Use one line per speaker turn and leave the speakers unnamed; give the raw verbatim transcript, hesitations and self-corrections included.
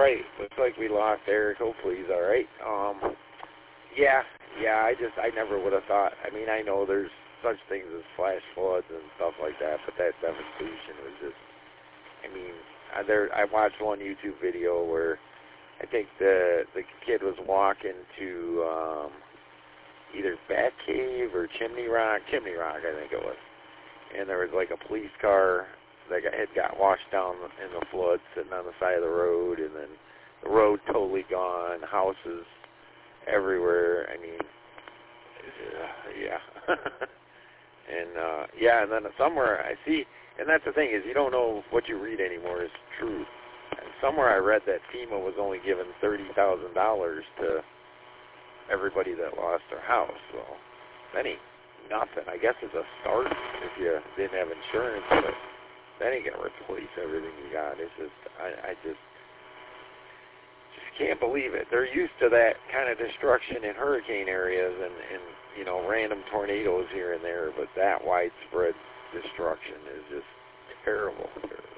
right. Looks like we lost Eric. Hopefully he's all right. Um, yeah, yeah. I just I never would have thought. I mean, I know there's such things as flash floods and stuff like that, but that devastation was just. I mean, I, there. I watched one YouTube video where I think the the kid was walking to um, either Bat Cave or Chimney Rock. Chimney Rock, I think it was. And there was like a police car that got, had got washed down in the flood, sitting on the side of the road, and then the road totally gone, houses everywhere. I mean, uh, yeah. and uh, yeah, and then somewhere I see, and that's the thing is you don't know what you read anymore is true. And somewhere I read that FEMA was only giving thirty thousand dollars to everybody that lost their house. Well, that ain't nothing. I guess it's a start if you didn't have insurance, but that ain't gonna replace everything you got. It's just, I, I just, just can't believe it. They're used to that kind of destruction in hurricane areas and, and you know, random tornadoes here and there, but that widespread destruction is just terrible. terrible.